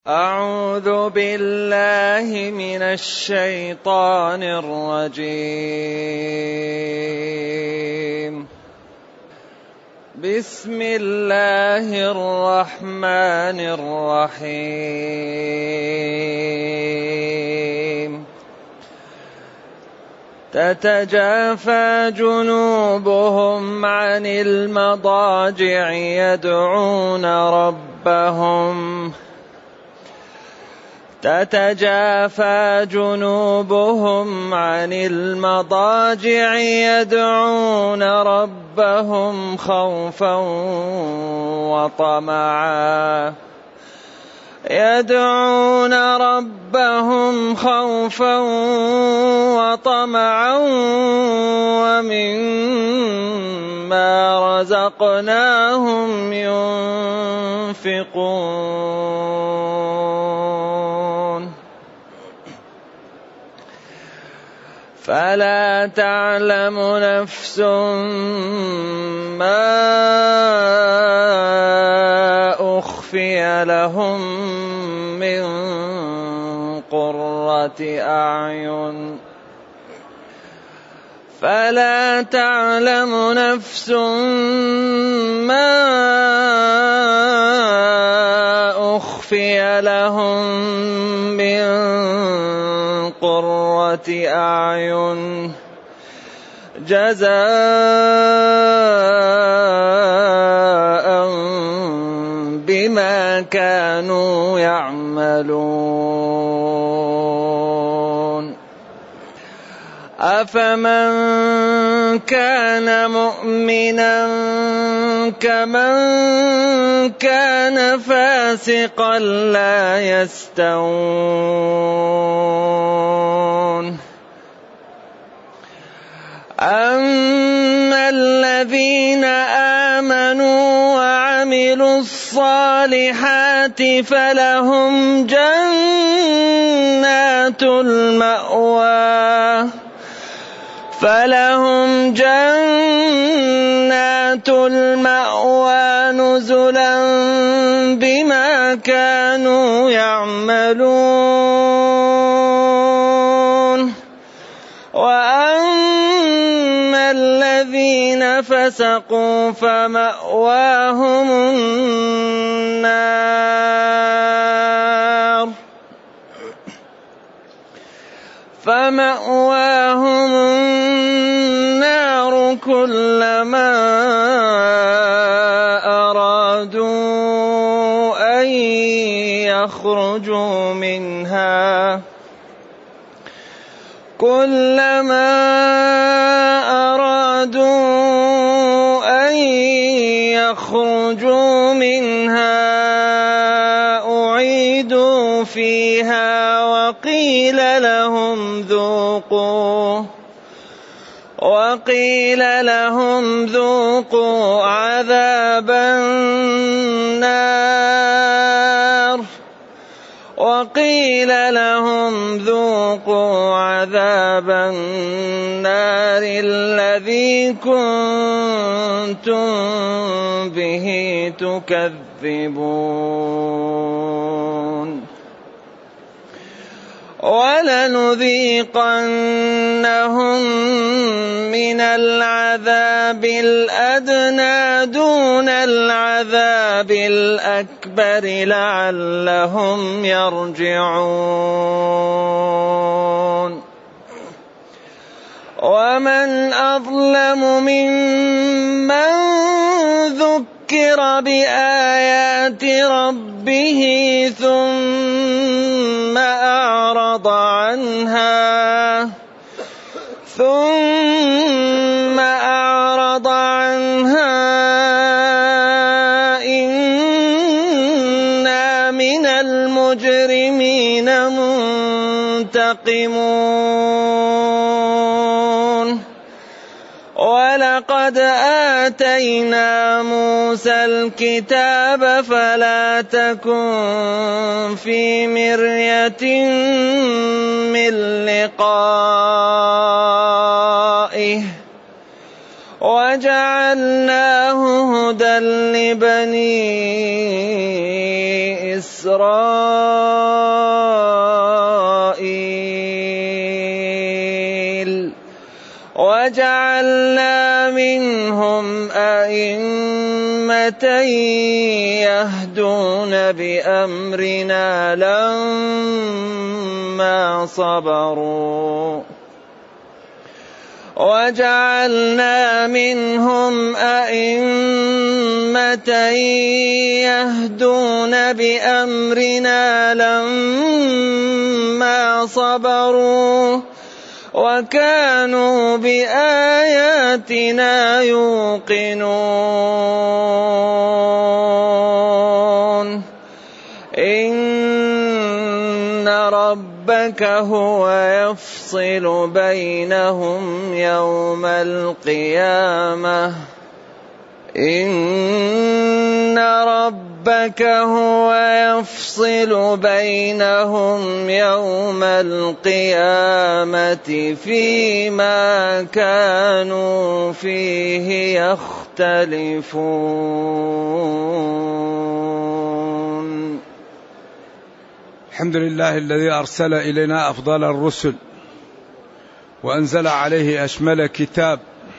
أعوذ بالله من الشيطان الرجيم. بسم الله الرحمن الرحيم. تتجافى جنوبهم عن المضاجع يدعون ربهم تتجافى جنوبهم عن المضاجع يدعون ربهم خوفا وطمعا ومما رزقناهم ينفقون. فلا تعلم نفس ما أخفي لهم من قرة أعين جزاء بما كانوا يعملون. أفمن كان مؤمنا كمن كان فاسقا لا يستوون. أما الذين آمنوا وعملوا الصالحات فلهم جنات المأوى نزلا بما كانوا يعملون. وأما الذين فسقوا فمأواهم النار كلما أرادوا أن يخرجوا منها أعيدوا فيها وقيل لهم ذوقوا عذاب النار الذي كنتم به تكذبون. ولنذيقنهم من العذاب الأدنى دون العذاب الأكبر لعلهم يرجعون. ومن أظلم ممن ذكر بآيات ربه ثم أعرض عنها إنا من المجرمين منتقمون. ولقد آتينا موسى الكتاب فلا تكن في مرية من لقائه وجعلناه هدى لبني إسرائيل. إسرائيل وجعلنا منهم أئمة يهدون بأمرنا لما صبروا وجعلنا منهم أئمة يهدون بأمرنا لما صبروا وكانوا بآياتنا يوقنون إن ربك هو يفصل بينهم يوم القيامة إن ربك هو يفصل بينهم يوم القيامة فيما كانوا فيه يختلفون. الحمد لله الذي أرسل إلينا أفضل الرسل وأنزل عليه أشمل كتاب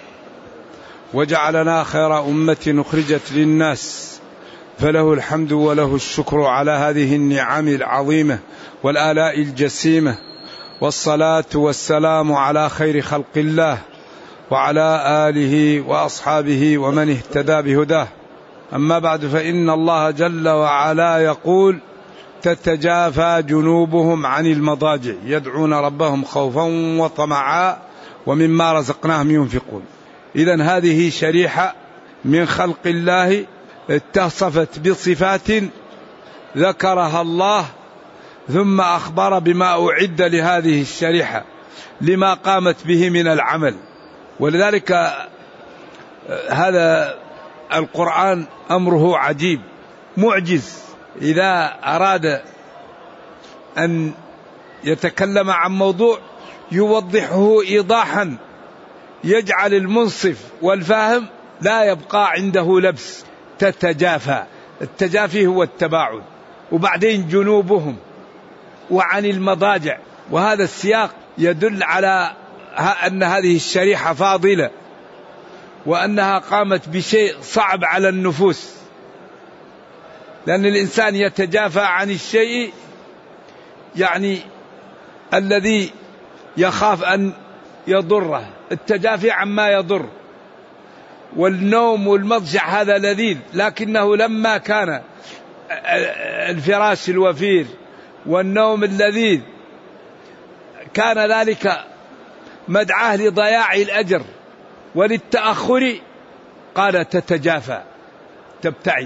وجعلنا خير أمة أخرجت للناس فله الحمد وله الشكر على هذه النعم العظيمة والآلاء الجسيمة، والصلاة والسلام على خير خلق الله وعلى آله وأصحابه ومن اهتدى بهداه. أما بعد، فإن الله جل وعلا يقول: تتجافى جنوبهم عن المضاجع يدعون ربهم خوفا وطمعا ومما رزقناهم ينفقون. إذن هذه شريحة من خلق الله اتصفت بصفات ذكرها الله ثم أخبر بما أعد لهذه الشريحة لما قامت به من العمل. ولذلك هذا القرآن أمره عجيب معجز. إذا أراد أن يتكلم عن موضوع يوضحه إيضاحا يجعل المنصف والفاهم لا يبقى عنده لبس. تتجافى، التجافي هو التباعد، وبعدين جنوبهم وعن المضاجع، وهذا السياق يدل على أن هذه الشريحة فاضلة وأنها قامت بشيء صعب على النفوس، لأن الإنسان يتجافى عن الشيء يعني الذي يخاف أن يضره، التجافي عما يضر. والنوم والمضجع هذا لذيذ، لكنه لما كان الفراش الوفير والنوم اللذيذ كان ذلك مدعاه لضياع الأجر وللتأخر، قال تتجافى، تبتعد،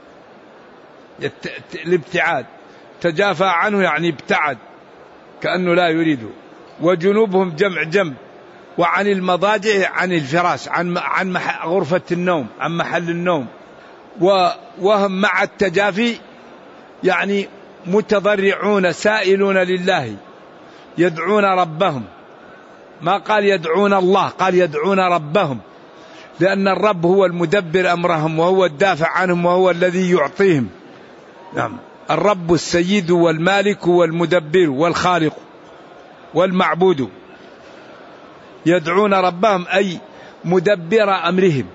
الابتعاد، تجافى عنه يعني ابتعد كأنه لا يريده. وجنوبهم جمع جنب، وعن المضاجع عن الفراش، عن غرفة النوم، عن محل النوم. وهم مع التجافي يعني متضرعون سائلون لله، يدعون ربهم. ما قال يدعون الله، قال يدعون ربهم، لأن الرب هو المدبر أمرهم وهو الدافع عنهم وهو الذي يعطيهم. نعم، الرب السيد والمالك والمدبر والخالق والمعبود. يدعون ربهم أي مدبر أمرهم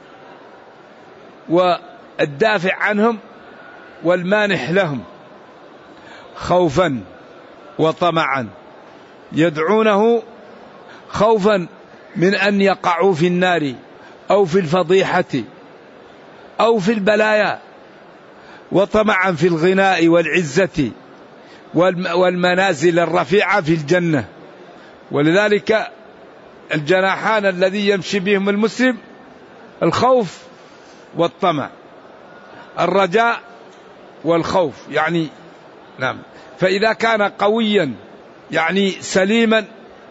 والدافع عنهم والمانح لهم، خوفا وطمعا. يدعونه خوفا من أن يقعوا في النار أو في الفضيحة أو في البلايا، وطمعا في الغناء والعزة والمنازل الرفيعة في الجنة. ولذلك الجناحان الذي يمشي بهم المسلم الخوف والطمع، الرجاء والخوف يعني. نعم، فإذا كان قويا يعني سليما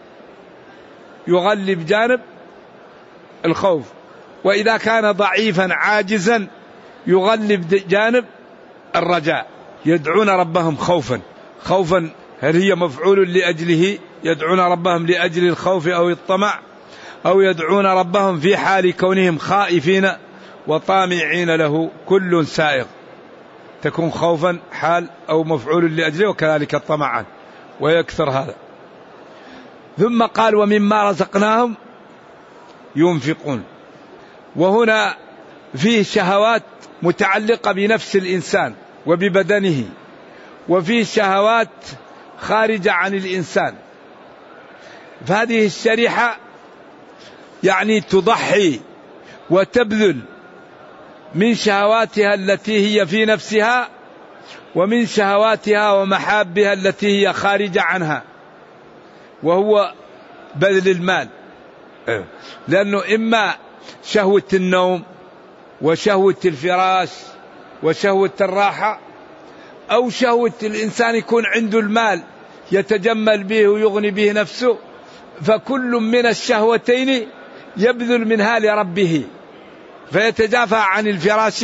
يغلب جانب الخوف، وإذا كان ضعيفا عاجزا يغلب جانب الرجاء. يدعون ربهم خوفا. خوفا هل هي مفعول لأجله؟ يدعون ربهم لأجل الخوف أو الطمع، أو يدعون ربهم في حال كونهم خائفين وطامعين له، كل سائغ. تكون خوفا حال أو مفعول لأجله، وكذلك طمعا، ويكثر هذا. ثم قال ومما رزقناهم ينفقون. وهنا فيه شهوات متعلقة بنفس الإنسان وببدنه، وفيه شهوات خارجة عن الإنسان. فهذه الشريحة يعني تضحي وتبذل من شهواتها التي هي في نفسها، ومن شهواتها ومحابها التي هي خارجة عنها، وهو بذل المال. لأنه إما شهوة النوم وشهوة الفراش وشهوة الراحة، أو شهوة الإنسان يكون عنده المال يتجمل به ويغني به نفسه، فكل من الشهوتين يبذل منها لربه، فيتجافى عن الفراش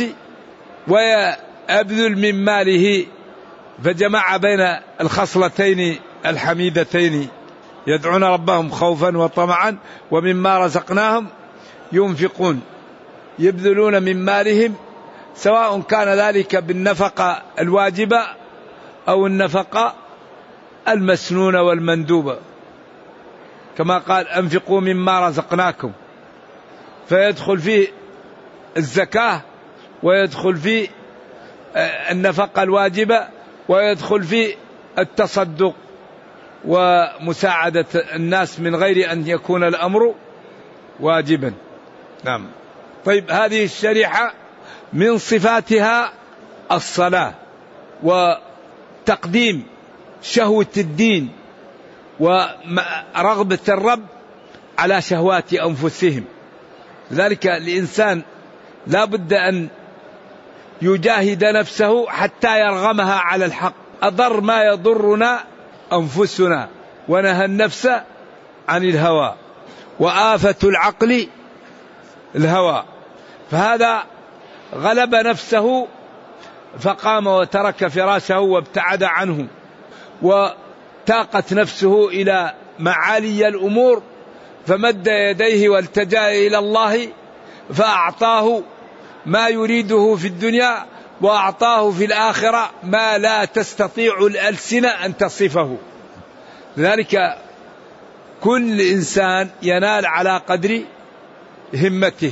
ويبذل من ماله، فجمع بين الخصلتين الحميدتين، يدعون ربهم خوفا وطمعا ومما رزقناهم ينفقون، يبذلون من مالهم، سواء كان ذلك بالنفقة الواجبة أو النفقة المسنونة والمندوبة، كما قال أنفقوا مما رزقناكم، فيدخل فيه الزكاة، ويدخل فيه النفقة الواجبة، ويدخل فيه التصدق ومساعدة الناس من غير أن يكون الأمر واجبا. نعم. طيب، هذه الشريحة من صفاتها الصلاة وتقديم شهوة الدين ورغبة الرب على شهوات أنفسهم. لذلك الإنسان لا بد أن يجاهد نفسه حتى يرغمها على الحق. أضر ما يضرنا أنفسنا، ونهى النفس عن الهوى، وآفة العقل الهوى. فهذا غلب نفسه فقام وترك فراشه وابتعد عنه، وتاقت نفسه إلى معالي الأمور، فمد يديه والتجأ إلى الله فأعطاه ما يريده في الدنيا، وأعطاه في الآخرة ما لا تستطيع الألسنة أن تصفه. لذلك كل إنسان ينال على قدر همته.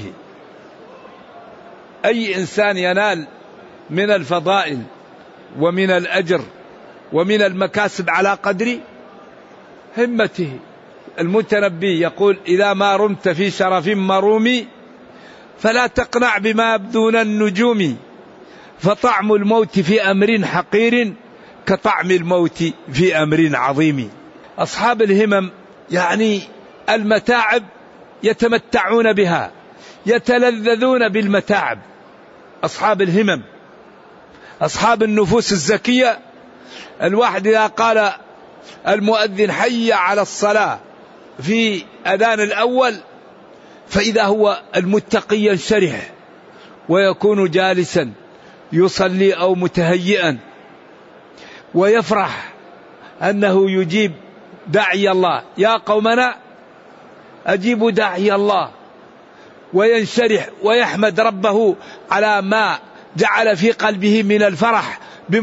أي إنسان ينال من الفضائل ومن الأجر ومن المكاسب على قدر همته. المتنبي يقول إذا ما رمت في شرف مرومي فلا تقنع بما يبدون النجوم، فطعم الموت في أمر حقير كطعم الموت في أمر عظيم. أصحاب الهمم يعني المتاعب يتمتعون بها، يتلذذون بالمتاعب. أصحاب الهمم، أصحاب النفوس الزكية، الواحد إذا قال المؤذن حي على الصلاة في أذان الأول، فإذا هو المتقي ينشرح ويكون جالسا يصلي أو متهيئا، ويفرح أنه يجيب داعي الله، يا قومنا أجيبوا داعي الله، وينشرح ويحمد ربه على ما جعل في قلبه من الفرح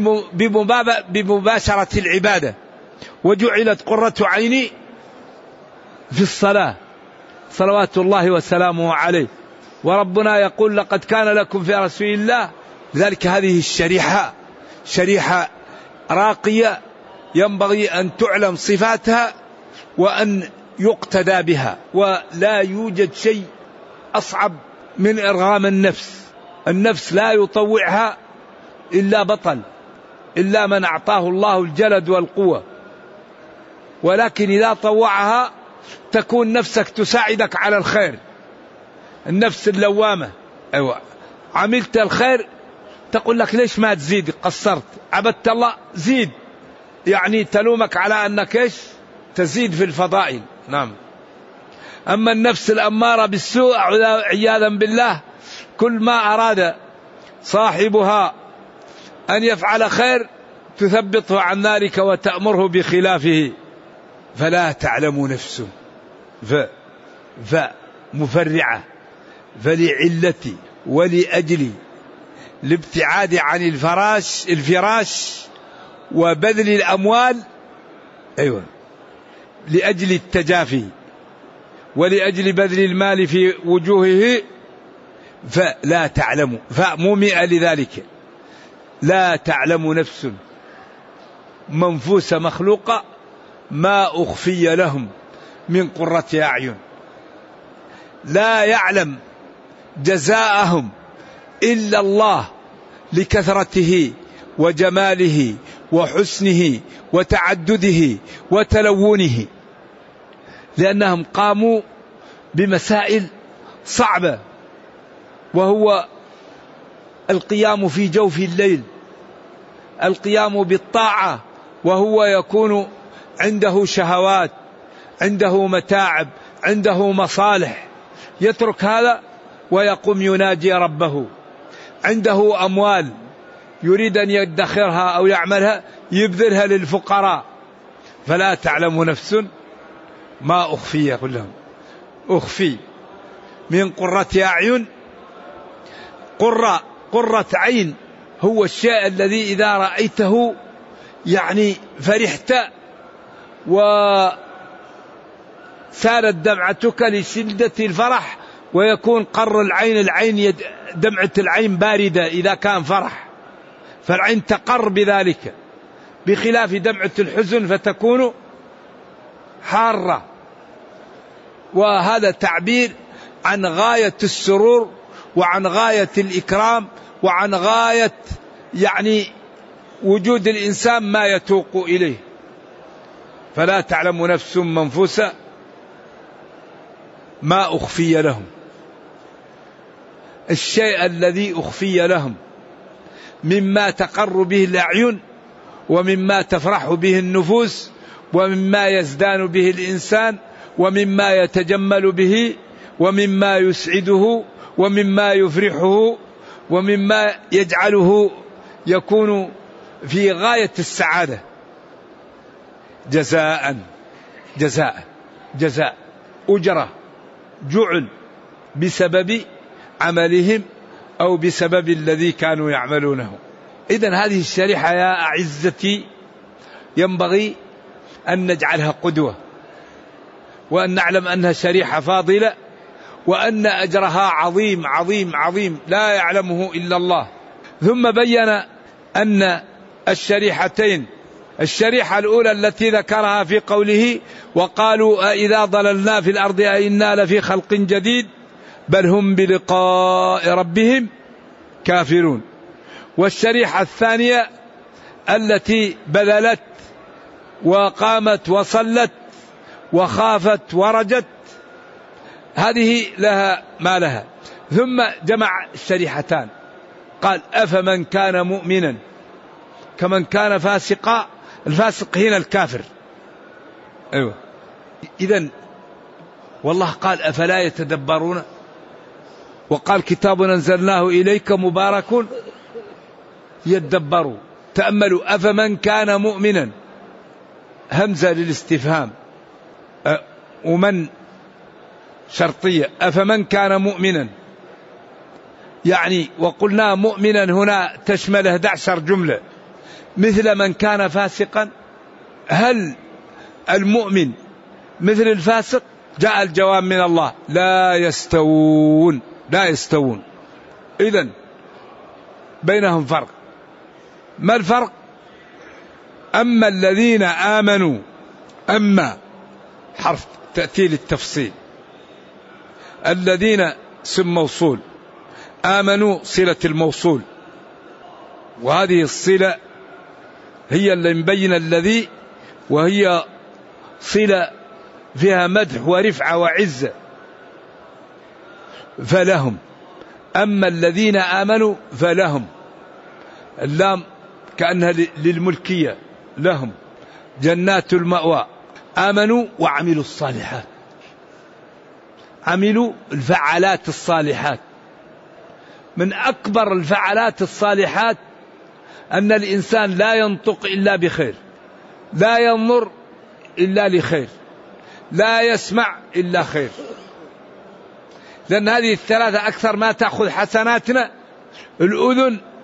بمباشرة العبادة. وجعلت قرة عيني في الصلاة صلوات الله وسلامه عليه. وربنا يقول لقد كان لكم في رسول الله. لذلك هذه شريحة راقية ينبغي أن تعلم صفاتها وأن يقتدى بها. ولا يوجد شيء أصعب من إرغام النفس. النفس لا يطوعها إلا بطل، إلا من أعطاه الله الجلد والقوة. ولكن إذا طوعها تكون نفسك تساعدك على الخير. النفس اللوامة، أيوة، عملت الخير تقول لك ليش ما تزيد، قصرت، عبدت الله زيد، يعني تلومك على أنك إيش تزيد في الفضائل. نعم. أما النفس الأمارة بالسوء عياذا بالله، كل ما أراد صاحبها أن يفعل خير تثبطه عن ذلك وتأمره بخلافه. فلا تعلم نفس فمفرعة فلعلتي ولأجلي الابتعاد عن الفراش وبذل الأموال، أيوة، لأجل التجافي ولأجل بذل المال في وجوهه، فلا تعلم، فمومئة لذلك، لا تعلم نفس منفوسة مخلوقة ما أخفي لهم من قرة أعين، لا يعلم جزاءهم إلا الله لكثرته وجماله وحسنه وتعدده وتلونه، لأنهم قاموا بمسائل صعبة، وهو القيام في جوف الليل، القيام بالطاعة، وهو يكون عنده شهوات، عنده متاعب، عنده مصالح، يترك هذا ويقوم يناجي ربه، عنده أموال يريد أن يدخرها أو يعملها يبذلها للفقراء، فلا تعلم نفس ما أخفي لهم، أخفي من قرة أعين. قرة عين هو الشيء الذي إذا رأيته يعني فرحت وسالت دمعتك لشدة الفرح، ويكون قر العين دمعة العين باردة إذا كان فرح، فالعين تقر بذلك، بخلاف دمعة الحزن فتكون حارة. وهذا تعبير عن غاية السرور وعن غاية الإكرام وعن غاية يعني وجود الإنسان ما يتوق إليه. فلا تعلم نفس منفوسة ما أخفي لهم، الشيء الذي أخفي لهم مما تقر به الأعين ومما تفرح به النفوس ومما يزدان به الإنسان ومما يتجمل به ومما يسعده ومما يفرحه ومما يجعله يكون في غاية السعادة. جزاء أجرة جعل بسبب عملهم أو بسبب الذي كانوا يعملونه. إذن هذه الشريحة يا أعزتي ينبغي أن نجعلها قدوة، وأن نعلم أنها شريحة فاضلة، وأن أجرها عظيم عظيم عظيم لا يعلمه إلا الله. ثم بين أن الشريحتين، الشريحة الأولى التي ذكرها في قوله وقالوا أإذا ضللنا في الأرض أإنا لفي خلق جديد بل هم بلقاء ربهم كافرون. والشريحة الثانية التي بذلت وقامت وصلت وخافت ورجت، هذه لها ما لها. ثم جمع الشريحتان قال أفمن كان مؤمنا كمن كان فاسقا. الفاسق هنا الكافر، أيوة. إذن والله قال أفلا يتدبرون، وقال كتاب أنزلناه إليك مبارك يدبروا. تأملوا أفمن كان مؤمنا، همزة للاستفهام ومن شرطية، أفمن كان مؤمنا يعني، وقلنا مؤمنا هنا تشمل 11 جملة، مثل من كان فاسقا. هل المؤمن مثل الفاسق؟ جاء الجواب من الله لا يستوون، لا يستوون. إذن بينهم فرق. ما الفرق؟ أما الذين آمنوا، أما حرف تأتي للتفصيل، الذين اسم موصول، آمنوا صلة الموصول، وهذه الصلة هي اللي مبين الذي، وهي صلة فيها مدح ورفعة وعزة. فلهم، أما الذين آمنوا فلهم، اللام كأنها للملكية، لهم جنات المأوى. آمنوا وعملوا الصالحات، عملوا الفعالات الصالحات. من أكبر الفعالات الصالحات أن الإنسان لا ينطق إلا بخير، لا ينظر إلا لخير، لا يسمع إلا خير، لأن هذه الثلاثة أكثر ما تأخذ حسناتنا. الأذن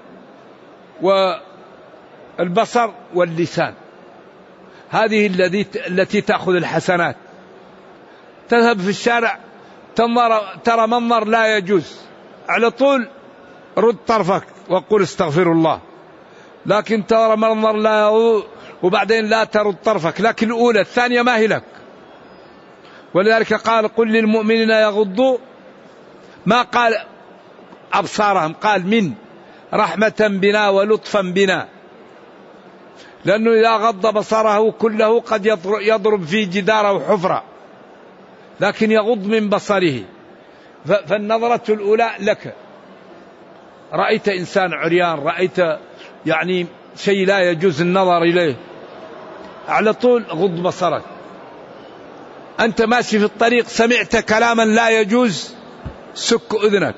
والبصر واللسان، هذه التي تأخذ الحسنات. تذهب في الشارع ترى منظر لا يجوز، على طول رد طرفك وقل استغفر الله. لكن ترى منظر لا وبعدين لا ترد طرفك، لكن الأولى الثانية ما هي لك. ولذلك قال قل للمؤمنين يغضوا، ما قال أبصارهم، قال من رحمة بنا ولطفا بنا، لأنه إذا غض بصره كله قد يضرب في جدار أو حفرة، لكن يغض من بصره. فالنظرة الأولى لك، رأيت إنسان عريان، رأيت يعني شيء لا يجوز النظر إليه، على طول غض بصرك. أنت ماشي في الطريق سمعت كلاما لا يجوز، سك أذنك.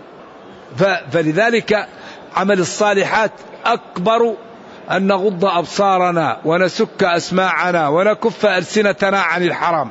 فلذلك عمل الصالحات أكبر أن نغض أبصارنا ونسك أسماعنا ونكف ألسنتنا عن الحرام،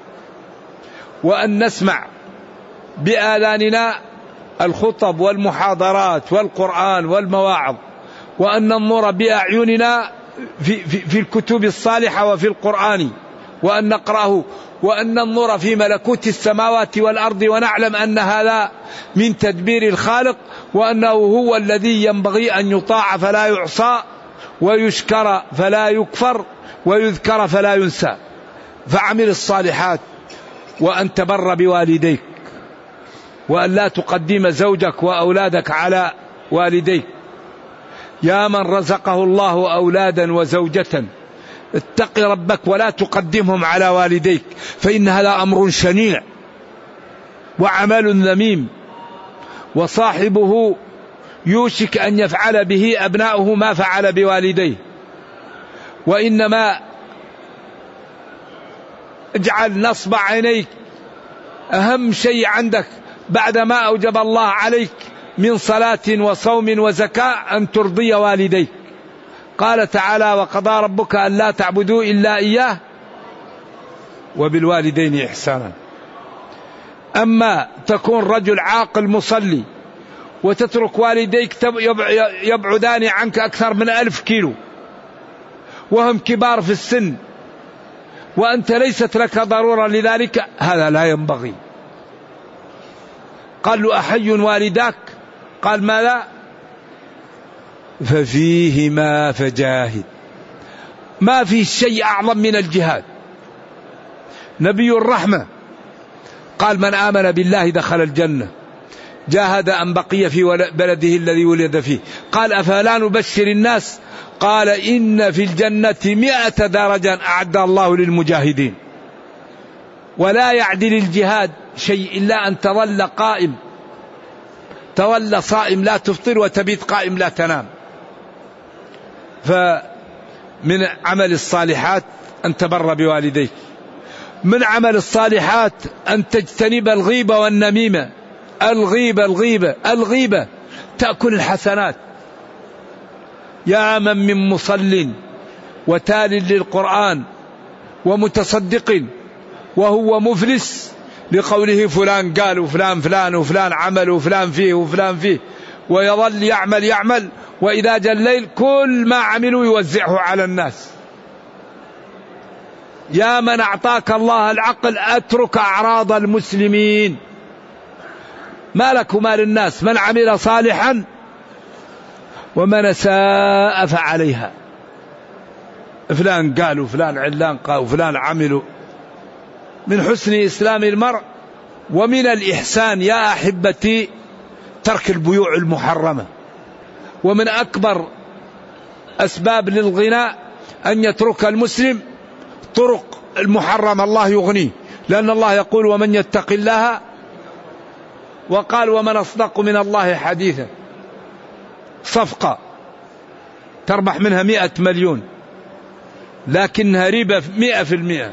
وأن نسمع بآذاننا الخطب والمحاضرات والقرآن والمواعظ، وأن ننظر بأعيننا في الكتب الصالحة وفي القرآن وأن نقرأه، وأن ننظر في ملكوت السماوات والأرض ونعلم أن هذا من تدبير الخالق، وأنه هو الذي ينبغي أن يطاع فلا يعصى، ويشكر فلا يكفر، ويذكر فلا ينسى. فعمل الصالحات، وأن تبر بوالديك، وأن لا تقدم زوجك وأولادك على والديك. يا من رزقه الله أولادا وزوجة اتق ربك ولا تقدمهم على والديك، فإن هذا أمر شنيع وعمل ذميم، وصاحبه يوشك أن يفعل به أبناؤه ما فعل بوالديه. وإنما اجعل نصب عينيك أهم شيء عندك بعد ما أوجب الله عليك من صلاة وصوم وزكاة أن ترضي والديك. قال تعالى وقضى ربك أن لا تعبدوا إلا إياه وبالوالدين إحسانا. أما تكون رجل عاقل مصلي وتترك والديك يبعدان عنك أكثر من 1000 كيلو وهم كبار في السن وأنت ليست لك ضرورة لذلك، هذا لا ينبغي. قال له أحي والداك؟ قال ماذا؟ ففيهما فجاهد. ما في شيء أعظم من الجهاد. نبي الرحمة قال من آمن بالله دخل الجنة، جاهد أن بقي في بلده الذي ولد فيه. قال أفلا نبشر الناس؟ قال إن في الجنة 100 درجة أعد الله للمجاهدين. ولا يعدل الجهاد شيء إلا أن تظل قائم، تظل صائم لا تفطر وتبيت قائم لا تنام. فمن عمل الصالحات أن تبر بوالديك. من عمل الصالحات أن تجتنب الغيبة والنميمة. الغيبة تأكل الحسنات. يا من مصل وتال للقرآن ومتصدق وهو مفلس لقوله فلان قال وفلان فلان وفلان عمل وفلان فيه ويظل يعمل وإذا جاء الليل كل ما عملوا يوزعه على الناس. يا من أعطاك الله العقل أترك أعراض المسلمين. ما لك وما للناس. من عمل صالحا ومن ساء فعليها. فلان قال وفلان علان قال وفلان عملوا. من حسن إسلام المرء ومن الإحسان يا أحبتي ترك البيوع المحرمة. ومن أكبر أسباب للغناء أن يترك المسلم طرق المحرمة، الله يغنيه، لأن الله يقول ومن يتق الله، وقال ومن أصدق من الله حديثا. صفقة تربح منها 100 مليون لكنها ربا 100%.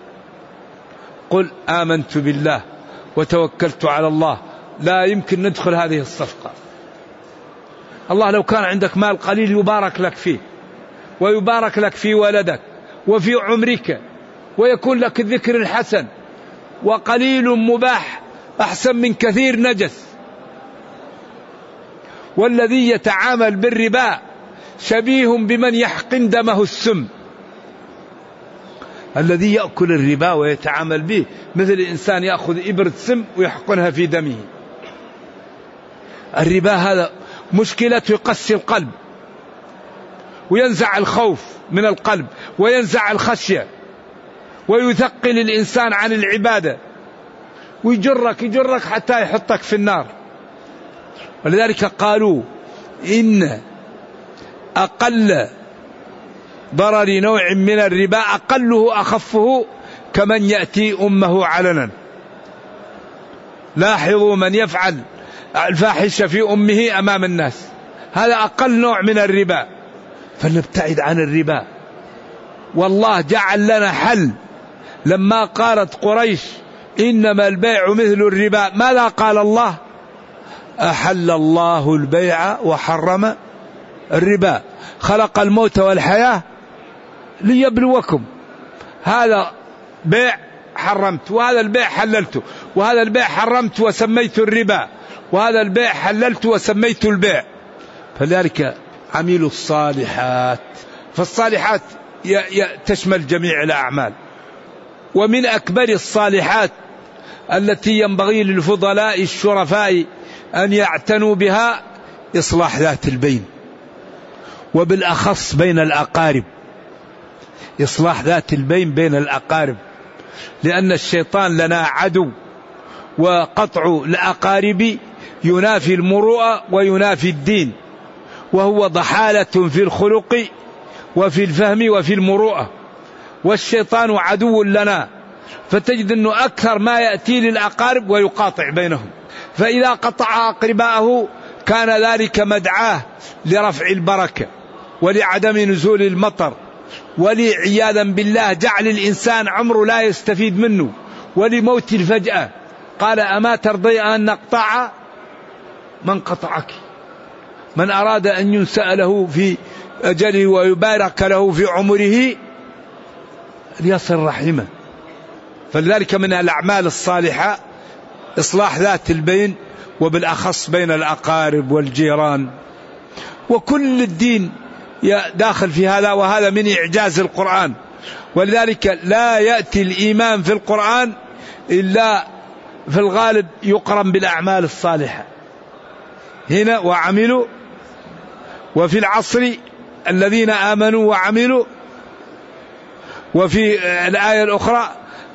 قل آمنت بالله وتوكلت على الله، لا يمكن ندخل هذه الصفقة. الله لو كان عندك مال قليل يبارك لك فيه ويبارك لك في ولدك وفي عمرك ويكون لك الذكر الحسن، وقليل مباح أحسن من كثير نجس. والذي يتعامل بالربا شبيه بمن يحقن دمه السم. الذي يأكل الربا ويتعامل به مثل الإنسان يأخذ إبرة سم ويحقنها في دمه. الربا هذا مشكلته يقسي القلب وينزع الخوف من القلب وينزع الخشية ويثقل الإنسان عن العبادة ويجرك حتى يحطك في النار. ولذلك قالوا إن أقل ضرر نوع من الربا أقله أخفه كمن يأتي أمه علنا. لاحظوا من يفعل الفاحشة في أمه أمام الناس، هذا أقل نوع من الربا. فلنبتعد عن الربا. والله جعل لنا حل لما قالت قريش إنما البيع مثل الربا. ماذا قال الله؟ أحل الله البيع وحرم الربا، خلق الموت والحياة ليبلوكم. هذا بيع حرمت، وهذا البيع حللته، وهذا البيع حرمت وسميت الربا، وهذا البيع حللت وسميت البيع. فذلك عملوا الصالحات. فالصالحات تشمل جميع الأعمال. ومن أكبر الصالحات التي ينبغي للفضلاء الشرفاء أن يعتنوا بها إصلاح ذات البين، وبالأخص بين الأقارب. إصلاح ذات البين بين الأقارب، لأن الشيطان لنا عدو، وقطع الأقارب ينافي المروءة وينافي الدين، وهو ضحالة في الخلق وفي الفهم وفي المروءة. والشيطان عدو لنا، فتجد أنه أكثر ما يأتي للأقارب ويقاطع بينهم. فإذا قطع أقرباءه كان ذلك مدعاه لرفع البركة ولعدم نزول المطر، ولعياذا بالله جعل الإنسان عمره لا يستفيد منه، ولموت الفجأة. قال أما ترضي أن نقطع من قطعك؟ من أراد أن ينسأ له في أجله ويبارك له في عمره ليصل رحمه. فلذلك من الأعمال الصالحة إصلاح ذات البين، وبالأخص بين الأقارب والجيران. وكل الدين داخل في هذا، وهذا من إعجاز القرآن. ولذلك لا يأتي الإيمان في القرآن إلا في الغالب يقرن بالأعمال الصالحة. هنا وعملوا، وفي العصر الذين آمنوا وعملوا، وفي الآية الأخرى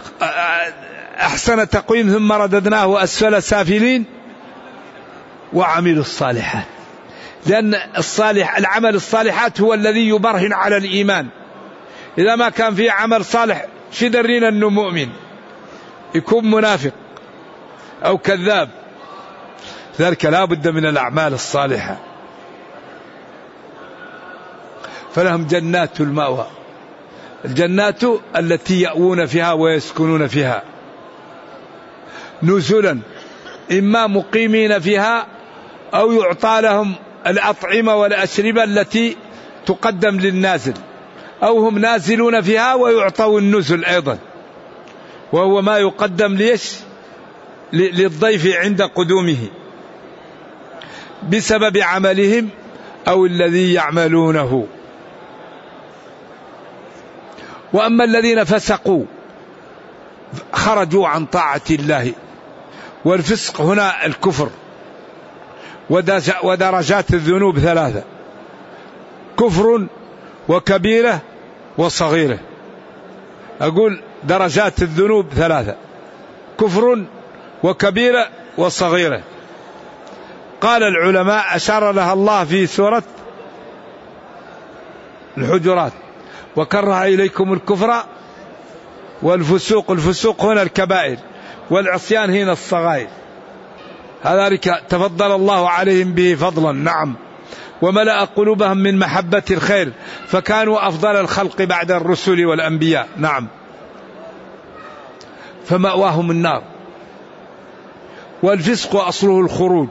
أحسن تقويم ثم رددناه أسفل سافلين وعملوا الصالحات. لأن العمل الصالحات هو الذي يبرهن على الإيمان. إذا ما كان فيه عمل صالح شدرين أنه مؤمن، يكون منافق أو كذاب. ذلك لا بد من الأعمال الصالحة. فلهم جنات المأوى، الجنات التي يأوون فيها ويسكنون فيها، نزلا إما مقيمين فيها أو يعطى لهم الأطعمة والأشربة التي تقدم للنازل، أو هم نازلون فيها ويعطوا النزل أيضا، وهو ما يقدم للضيف عند قدومه بسبب عملهم أو الذي يعملونه. وأما الذين فسقوا خرجوا عن طاعة الله، والفسق هنا الكفر. ودرجات الذنوب ثلاثة: كفر وكبيرة وصغيرة. أقول درجات الذنوب ثلاثة: كفر وكبيرة وصغيرة. قال العلماء أشار لها الله في سورة الحجرات: وكره إليكم الكفر والفسوق. الفسوق هنا الكبائر، والعصيان هنا الصغائر. هذلك تفضل الله عليهم به فضلا، نعم، وملأ قلوبهم من محبة الخير، فكانوا أفضل الخلق بعد الرسل والأنبياء، نعم. فمأواهم النار. والفسق أصله الخروج،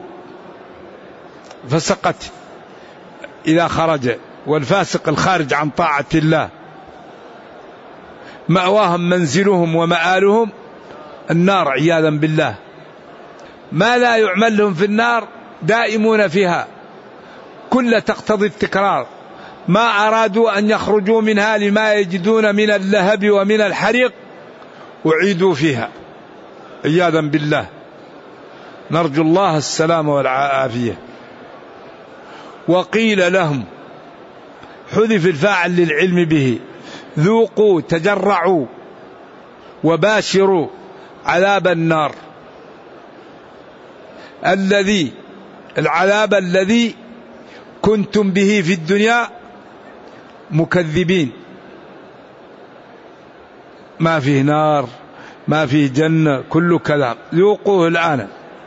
فسقت إذا خرج، والفاسق الخارج عن طاعة الله. مأواهم منزلهم ومآلهم النار عياذا بالله. ما لا يعمل لهم في النار دائمون فيها، كل تقتضي التكرار. ما أرادوا أن يخرجوا منها لما يجدون من اللهب ومن الحريق أعيدوا فيها عياذا بالله، نرجو الله السلام والعافية. وقيل لهم، حذف الفاعل للعلم به، ذوقوا تجرعوا وباشروا عذاب النار العذاب الذي كنتم به في الدنيا مكذبين. ما فيه نار ما فيه جنة، كل كلام، ذوقوه الآن.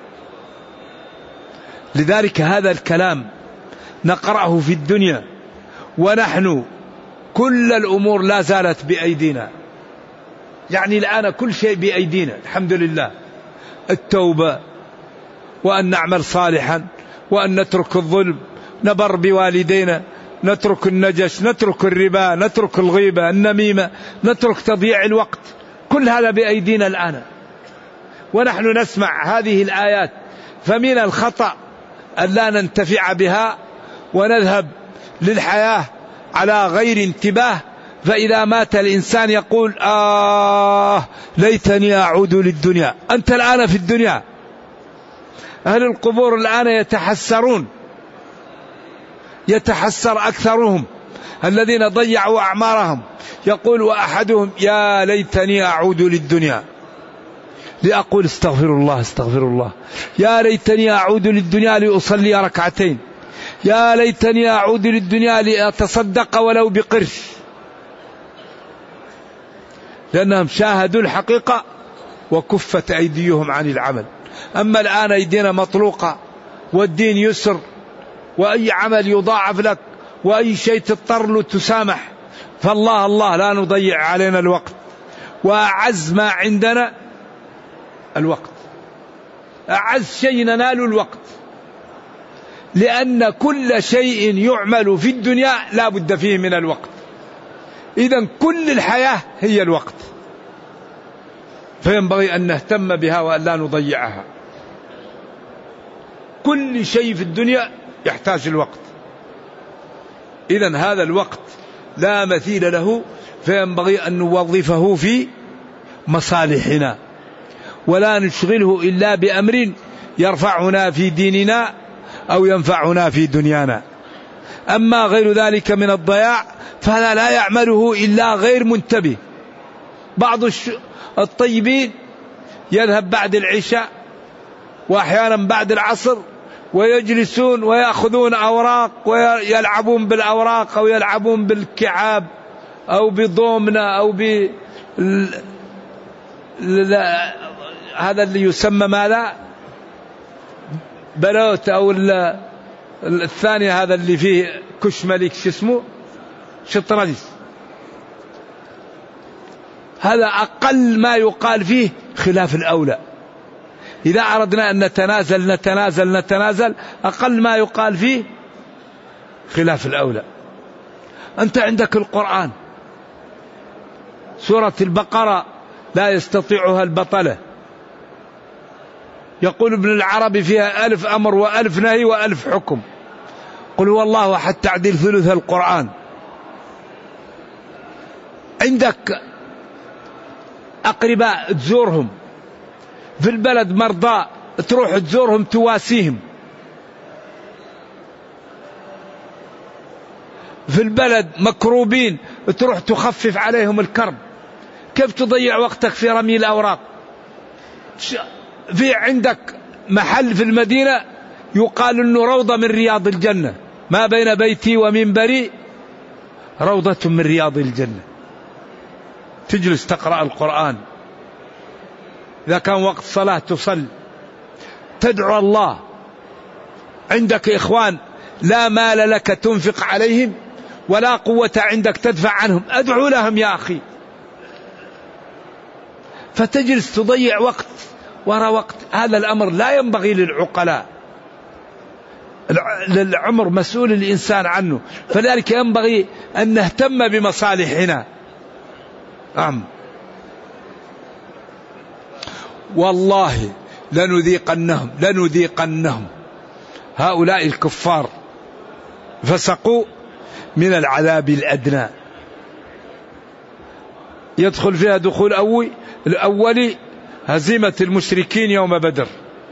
لذلك هذا الكلام نقرأه في الدنيا ونحن كل الأمور لا زالت بأيدينا، يعني الآن كل شيء بأيدينا الحمد لله. التوبة، وأن نعمل صالحا، وأن نترك الظلم، نبر بوالدينا، نترك النجش، نترك الربا، نترك الغيبة، النميمة، نترك تضييع الوقت، كل هذا بأيدينا الآن. ونحن نسمع هذه الآيات، فمن الخطأ أن لا ننتفع بها ونذهب للحياة على غير انتباه، فإذا مات الإنسان يقول ليتني أعود للدنيا. أنت الآن في الدنيا. أهل القبور الآن يتحسر أكثرهم الذين ضيعوا أعمارهم، يقول وأحدهم يا ليتني أعود للدنيا لأقول استغفر الله استغفر الله، يا ليتني أعود للدنيا لأصلي ركعتين، يا ليتني أعود للدنيا لأتصدق ولو بقرش، لأنهم شاهدوا الحقيقة وكفت أيديهم عن العمل. أما الآن أيدينا مطلوقة، والدين يسر، وأي عمل يضاعف لك، وأي شيء تضطر له تسامح. فالله لا نضيع علينا الوقت، وأعز ما عندنا الوقت، أعز شيء ننال الوقت، لأن كل شيء يعمل في الدنيا لا بد فيه من الوقت. إذن كل الحياة هي الوقت، فينبغي أن نهتم بها وأن لا نضيعها. كل شيء في الدنيا يحتاج الوقت، إذن هذا الوقت لا مثيل له، فينبغي أن نوظفه في مصالحنا، ولا نشغله إلا بأمر يرفعنا في ديننا أو ينفعنا في دنيانا. أما غير ذلك من الضياع فهذا لا يعمله إلا غير منتبه. بعض الطيبين يذهب بعد العشاء وأحيانا بعد العصر ويجلسون ويأخذون أوراق ويلعبون بالأوراق أو يلعبون بالكعاب أو بضومنة أو هذا اللي يسمى ماذا بلوت، أو الثاني هذا اللي فيه كش ملك شو اسمه شطرنج. هذا أقل ما يقال فيه خلاف الأولى. إذا أردنا أن نتنازل أقل ما يقال فيه خلاف الأولى. أنت عندك القرآن، سورة البقرة لا يستطيعها البطلة، يقول ابن العربي فيها 1000 أمر و1000 نهي و1000 حكم. قل هو الله أحد تعديل ثلث القرآن. عندك أقرباء تزورهم، في البلد مرضى تروح تزورهم تواسيهم، في البلد مكروبين تروح تخفف عليهم الكرب. كيف تضيع وقتك في رمي الأوراق؟ في عندك محل في المدينة يقال إنه روضة من رياض الجنة، ما بين بيتي ومنبري روضة من رياض الجنة. تجلس تقرأ القرآن، إذا كان وقت صلاة تصل، تدعو الله. عندك إخوان لا مال لك تنفق عليهم ولا قوة عندك تدفع عنهم، أدعو لهم يا أخي. فتجلس تضيع وقت وراء وقت. هذا الأمر لا ينبغي للعقلاء. للعمر مسؤول الإنسان عنه، فذلك ينبغي أن نهتم بمصالحنا. والله لنذيقنهم هؤلاء الكفار فسقوا من العذاب الأدنى. يدخل فيها دخول الأولي هزيمة المشركين يوم بدر،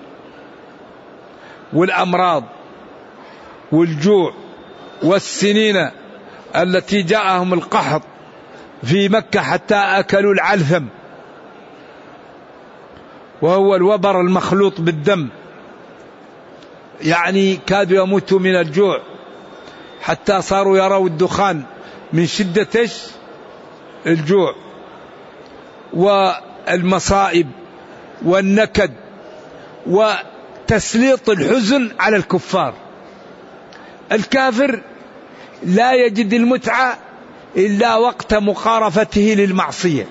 والأمراض والجوع والسنين التي جاءهم القحط في مكة حتى أكلوا العلثم، وهو الوبر المخلوط بالدم، يعني كادوا يموتوا من الجوع حتى صاروا يروا الدخان من شدة الجوع، والمصائب والنكد وتسليط الحزن على الكفار. الكافر لا يجد المتعة إلا وقت مقارفته للمعصية،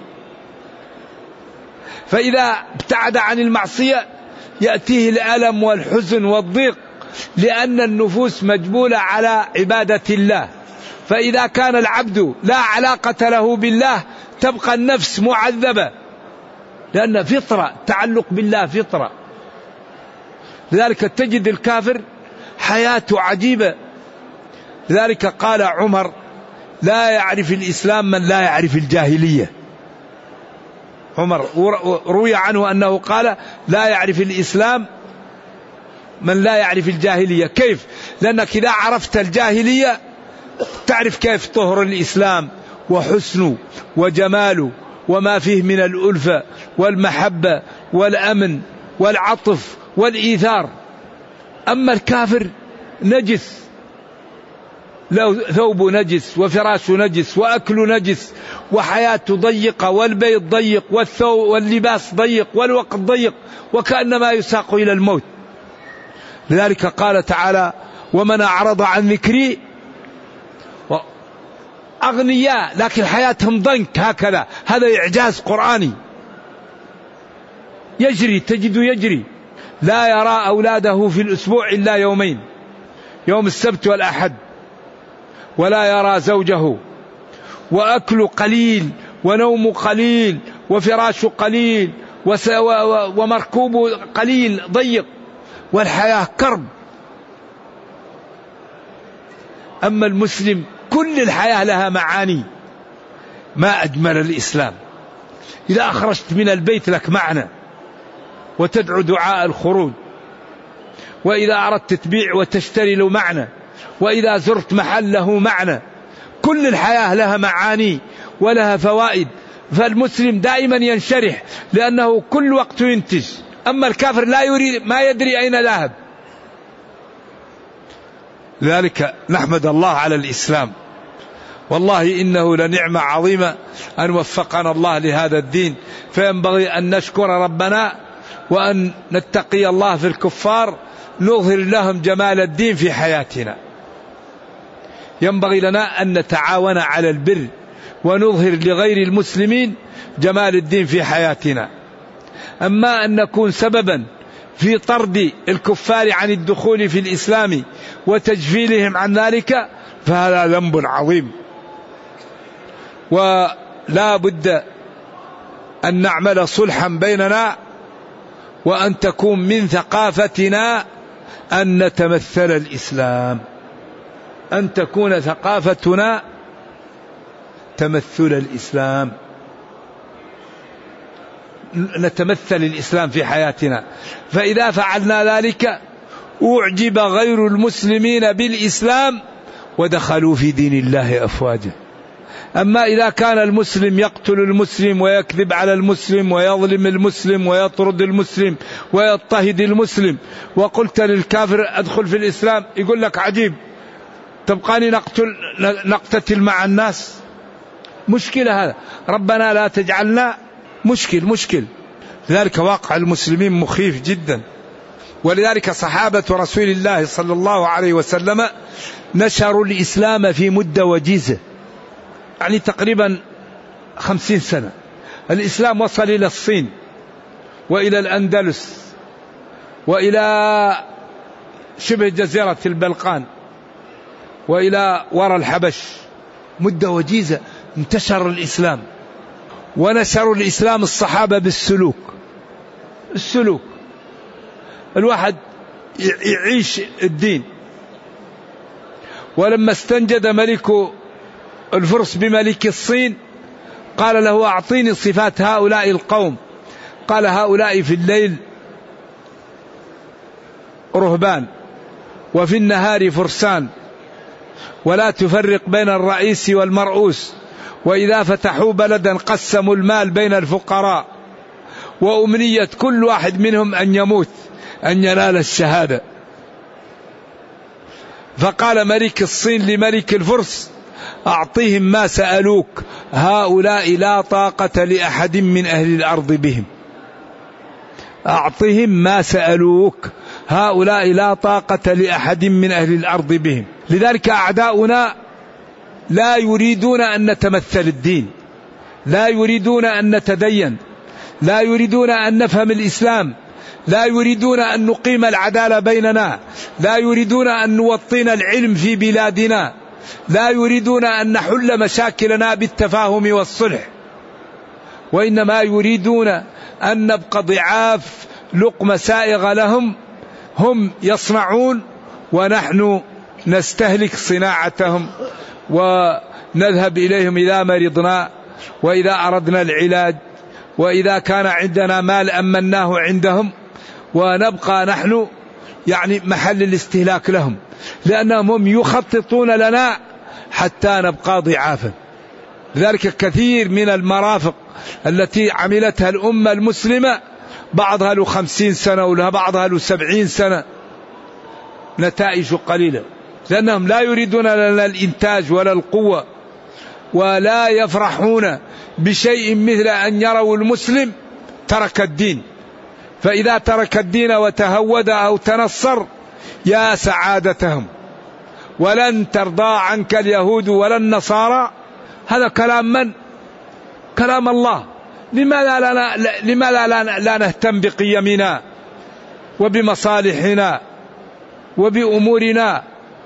فإذا ابتعد عن المعصية يأتيه الألم والحزن والضيق، لأن النفوس مجبولة على عبادة الله. فإذا كان العبد لا علاقة له بالله تبقى النفس معذبة، لأن فطرة تعلق بالله فطرة. لذلك تجد الكافر حياته عجيبة. لذلك قال عمر: لا يعرف الإسلام من لا يعرف الجاهلية. عمر روي عنه أنه قال: لا يعرف الإسلام من لا يعرف الجاهلية. كيف؟ لأنك إذا عرفت الجاهلية تعرف كيف طهر الإسلام وحسنه وجماله وما فيه من الألفة والمحبة والأمن والعطف والإيثار. أما الكافر نجس، لو ثوب نجس وفراش نجس وأكل نجس وحياته ضيقة والبيت ضيق واللباس ضيق والوقت ضيق، وكأنما يساق إلى الموت. لذلك قال تعالى: ومن أعرض عن ذكري، أغنياء لكن حياتهم ضنك هكذا. هذا إعجاز قرآني يجري، تجد يجري، لا يرى أولاده في الأسبوع إلا يومين، يوم السبت والأحد، ولا يرى زوجه، وأكل قليل ونوم قليل وفراش قليل ومركوب قليل ضيق، والحياة كرب. أما المسلم كل الحياة لها معاني. ما أجمل الإسلام. إذا أخرجت من البيت لك معنى وتدعو دعاء الخروج، وإذا أردت تبيع وتشتري له معنى، وإذا زرت محل له معنى. كل الحياة لها معاني ولها فوائد. فالمسلم دائما ينشرح لأنه كل وقت ينتج. أما الكافر لا يريد، ما يدري أين ذهب. لذلك نحمد الله على الإسلام، والله إنه لنعمة عظيمة أن وفقنا الله لهذا الدين. فينبغي أن نشكر ربنا وأن نتقي الله في الكفار، نظهر لهم جمال الدين في حياتنا. ينبغي لنا أن نتعاون على البر ونظهر لغير المسلمين جمال الدين في حياتنا. أما أن نكون سببا في طرد الكفار عن الدخول في الإسلام وتجفيلهم عن ذلك فهذا ذنب عظيم. ولا بد أن نعمل صلحا بيننا، وأن تكون من ثقافتنا أن نتمثل الإسلام، أن تكون ثقافتنا تمثل الإسلام، نتمثل الإسلام في حياتنا. فإذا فعلنا ذلك أعجب غير المسلمين بالإسلام ودخلوا في دين الله أفواجا. أما إذا كان المسلم يقتل المسلم ويكذب على المسلم ويظلم المسلم ويطرد المسلم ويضطهد المسلم، وقلت للكافر أدخل في الإسلام، يقول لك عجيب، تبقاني نقتتل مع الناس؟ مشكلة هذا. ربنا لا تجعلنا مشكل. لذلك واقع المسلمين مخيف جدا. ولذلك صحابة رسول الله صلى الله عليه وسلم نشروا الإسلام في مدة وجيزة، يعني تقريبا 50 سنة. الإسلام وصل إلى الصين وإلى الأندلس وإلى شبه جزيرة البلقان وإلى وراء الحبش. مدة وجيزة انتشر الإسلام. ونشروا الإسلام الصحابة بالسلوك. السلوك الواحد يعيش الدين. ولما استنجد ملك الفرس بملك الصين قال له أعطيني صفات هؤلاء القوم. قال هؤلاء في الليل رهبان وفي النهار فرسان ولا تفرق بين الرئيس والمرؤوس، وإذا فتحوا بلدا قسموا المال بين الفقراء، وأمنية كل واحد منهم أن يموت أن ينال الشهادة. فقال ملك الصين لملك الفرس أعطيهم ما سألوك، هؤلاء لا طاقة لأحد من أهل الأرض بهم. أعطهم ما سألوك، هؤلاء لا طاقة لأحد من أهل الأرض بهم. لذلك أعداؤنا لا يريدون أن نتمثل الدين، لا يريدون أن نتدين، لا يريدون أن نفهم الإسلام، لا يريدون أن نقيم العدالة بيننا، لا يريدون أن نوطن العلم في بلادنا، لا يريدون أن نحل مشاكلنا بالتفاهم والصلح، وإنما يريدون أن نبقى ضعاف لقمة سائغة لهم، هم يصنعون ونحن نستهلك صناعتهم ونذهب إليهم إذا مرضنا وإذا أردنا العلاج، وإذا كان عندنا مال أمناه عندهم، ونبقى نحن يعني محل الاستهلاك لهم، لأنهم هم يخططون لنا حتى نبقى ضعافا. لذلك كثير من المرافق التي عملتها الأمة المسلمة بعضها له 50 سنة ولا بعضها له 70 سنة، نتائج قليلة، لأنهم لا يريدون لنا الإنتاج ولا القوة، ولا يفرحون بشيء مثل أن يروا المسلم ترك الدين. فإذا ترك الدين وتهود أو تنصر يا سعادتهم. ولن ترضى عنك اليهود ولا النصارى، هذا كلام من؟ كلام الله. لماذا لا نهتم بقيمنا وبمصالحنا وبأمورنا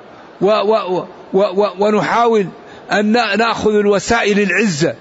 ونحاول أن نأخذ الوسائل العزة؟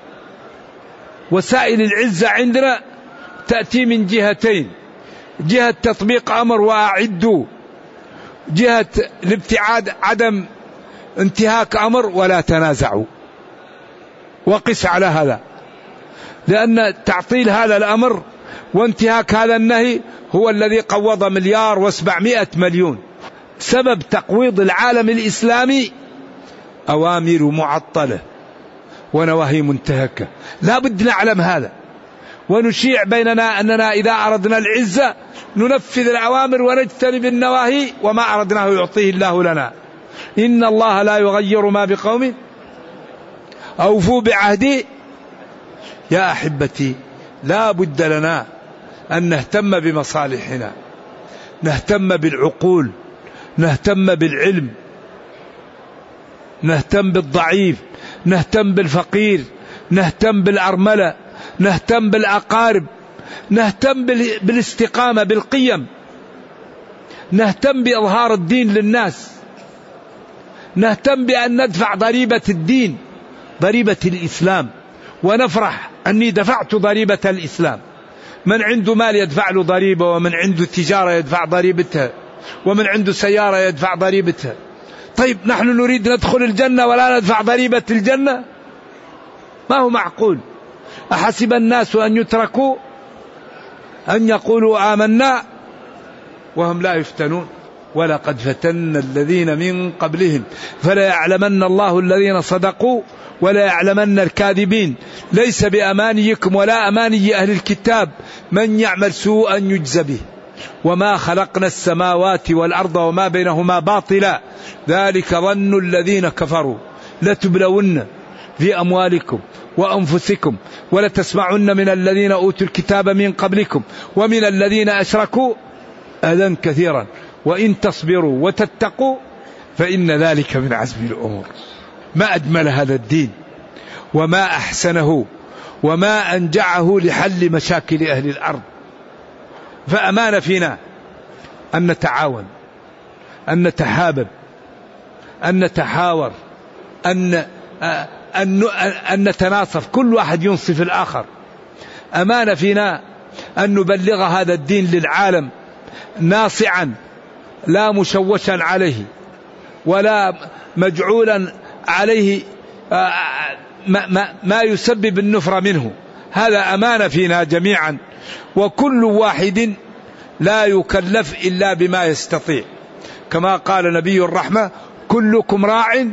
وسائل العزة عندنا تأتي من جهتين: جهة تطبيق أمر وأعدوا، جهة الابتعاد عدم انتهاك أمر ولا تنازعوا. وقس على هذا، لأن تعطيل هذا الأمر وانتهاك هذا النهي هو الذي قوض 1,700,000,000,000. سبب تقويض العالم الإسلامي أوامر معطلة ونواهي منتهكة. لا بد نعلم هذا ونشيع بيننا أننا إذا أردنا العزة ننفذ الأوامر ونجتنب النواهي، وما أردناه يعطيه الله لنا. إن الله لا يغير ما بقوم أوفوا بعهدي. يا أحبتي، لا بد لنا أن نهتم بمصالحنا، نهتم بالعقول، نهتم بالعلم، نهتم بالضعيف، نهتم بالفقير، نهتم بالأرملة، نهتم بالأقارب، نهتم بالاستقامة بالقيم، نهتم بإظهار الدين للناس، نهتم بأن ندفع ضريبة الدين، ضريبة الإسلام، ونفرح أني دفعت ضريبة الإسلام. من عنده مال يدفع له ضريبة، ومن عنده تجارة يدفع ضريبتها، ومن عنده سيارة يدفع ضريبتها. طيب نحن نريد ندخل الجنة ولا ندفع ضريبة الجنة؟ ما هو معقول. أحسب الناس أن يتركوا أن يقولوا آمنا وهم لا يفتنون ولقد فتنا الذين من قبلهم فلا يعلمن الله الذين صدقوا ولا يعلمن الكاذبين. ليس بأمانيكم ولا أماني أهل الكتاب، من يعمل سوءا يجزى به، وما خلقنا السماوات والأرض وما بينهما باطلا، ذلك ظن الذين كفروا لتبلون في أموالكم وأنفسكم ولتسمعن من الذين أوتوا الكتاب من قبلكم ومن الذين أشركوا أذى كثيرا وإن تصبروا وتتقوا فإن ذلك من عزم الأمور. ما أجمل هذا الدين وما أحسنه وما أنجعه لحل مشاكل أهل الأرض. فأمان فينا أن نتعاون، أن نتحابب، أن نتحاور، أن نتناصف، كل واحد ينصف الآخر. أمان فينا أن نبلغ هذا الدين للعالم ناصعا لا مشوشا عليه، ولا مجعولا عليه ما يسبب النفرة منه. هذا أمانة فينا جميعا، وكل واحد لا يكلف إلا بما يستطيع، كما قال نبي الرحمة: كلكم راع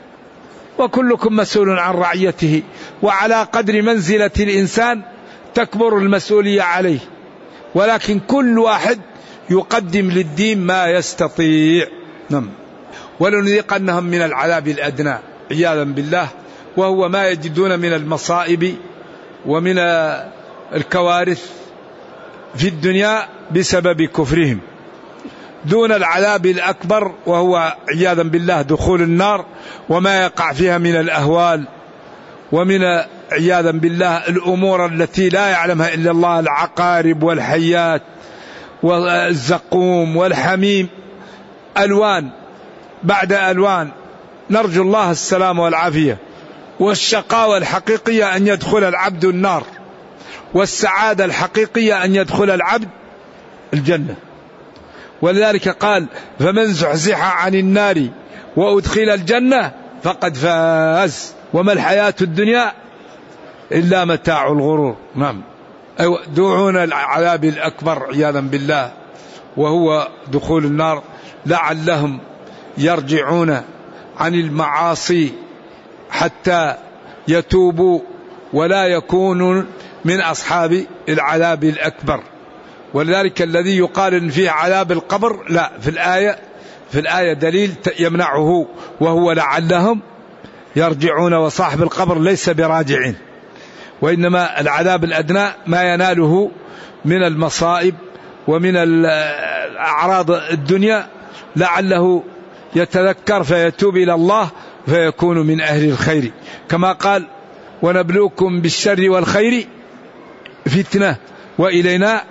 وكلكم مسؤول عن رعيته، وعلى قدر منزلة الإنسان تكبر المسؤولية عليه، ولكن كل واحد يقدم للدين ما يستطيع. نعم. ولنذيقنهم من العذاب الأدنى عياذا بالله، وهو ما يجدون من المصائب ومن الكوارث في الدنيا بسبب كفرهم، دون العذاب الأكبر وهو عياذا بالله دخول النار وما يقع فيها من الأهوال ومن عياذا بالله الأمور التي لا يعلمها إلا الله، العقارب والحيات والزقوم والحميم، ألوان بعد ألوان. نرجو الله السلام والعافية. والشقاوة الحقيقية أن يدخل العبد النار، والسعادة الحقيقية أن يدخل العبد الجنة. ولذلك قال: فمن زحزح عن النار وأدخل الجنة فقد فاز، وما الحياة الدنيا إلا متاع الغرور. نعم. دون العذاب الأكبر عياذا بالله وهو دخول النار، لعلهم يرجعون عن المعاصي حتى يتوبوا ولا يكونوا من أصحاب العذاب الأكبر. ولذلك الذي يقال إن فيه عذاب القبر، لا، في الآية دليل يمنعه، وهو لعلهم يرجعون، وصاحب القبر ليس براجعين، وإنما العذاب الأدنى ما يناله من المصائب ومن أعراض الدنيا، لعله يتذكر فيتوب إلى الله فيكون من أهل الخير، كما قال: ونبلوكم بالشر والخير فتنة وإلينا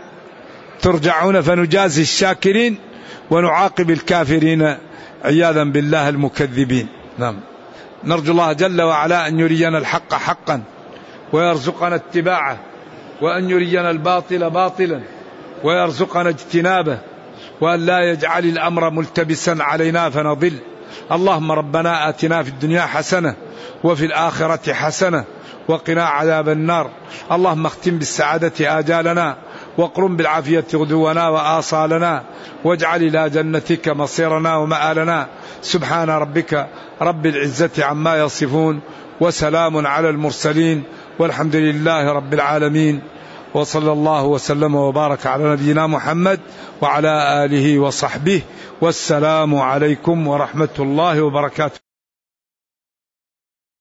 ترجعون فنجازي الشاكرين ونعاقب الكافرين عياذا بالله المكذبين. نعم. نرجو الله جل وعلا أن يرينا الحق حقا ويرزقنا اتباعه، وأن يرينا الباطل باطلا ويرزقنا اجتنابه، وأن لا يجعل الأمر ملتبسا علينا فنضل. اللهم ربنا آتنا في الدنيا حسنة وفي الآخرة حسنة وقنا عذاب النار. اللهم اختم بالسعادة آجالنا، واقرم بالعافية غدونا وآصالنا، واجعل إلى جنتك مصيرنا ومآلنا. سبحان ربك رب العزة عما يصفون، وسلام على المرسلين، والحمد لله رب العالمين، وصلى الله وسلم وبارك على نبينا محمد وعلى آله وصحبه، والسلام عليكم ورحمة الله وبركاته.